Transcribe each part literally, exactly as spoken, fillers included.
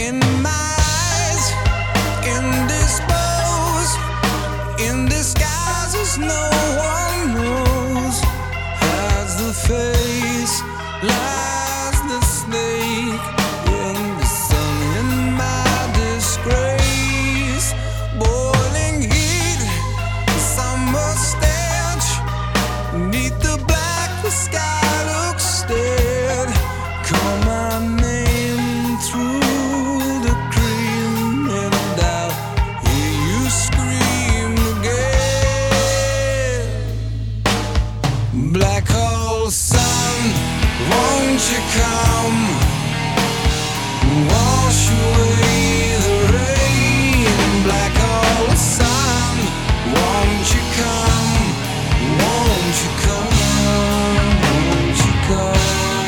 in my eyes, indisposed, in disguises no one knows. Hides the face, lies the snake in the sun, in my disgrace. Boiling heat, summer stench, neath the black the sky looks dead. Call my name through the cream, and I'll hear you scream again. Black hole sun, won't you come, wash away the rain. Black hole sun, won't you come, won't you come, won't you come.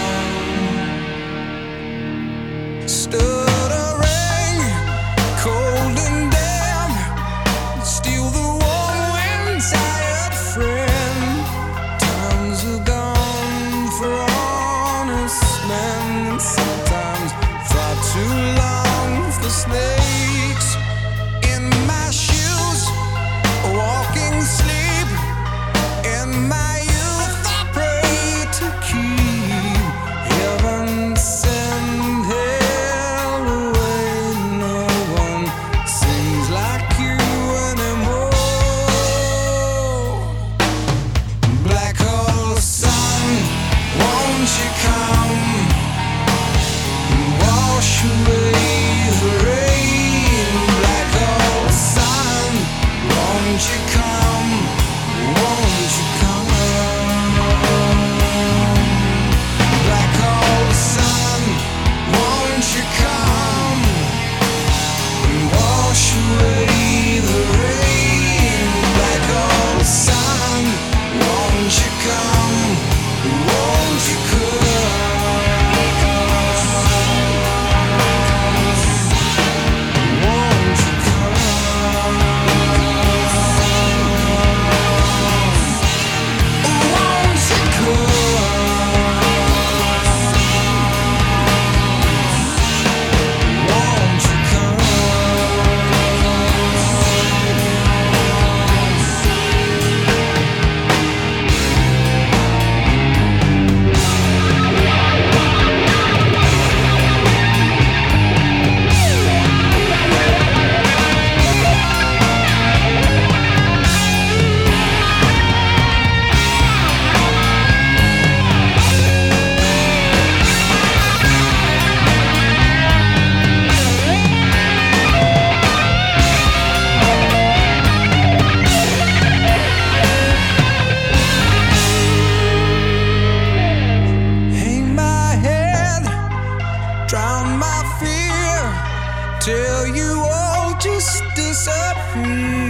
Stuttering, cold and damp, steal the warm wind, tired friend. Times are gone for honest men, sometimes far too long for snakes. In my shoes, walking sleep, in my youth I pray to keep heaven send hell away. No one sings like you anymore. Black hole sun, won't you come, wash away the rain. Black hole sun, won't you come, won't you come. Black hole sun, won't you come, wash away the rain. Black hole sun, won't you come, won't you come. Won't you come? Won't you come? Won't you come? Hang my head, drown my fear, till you all just disappear.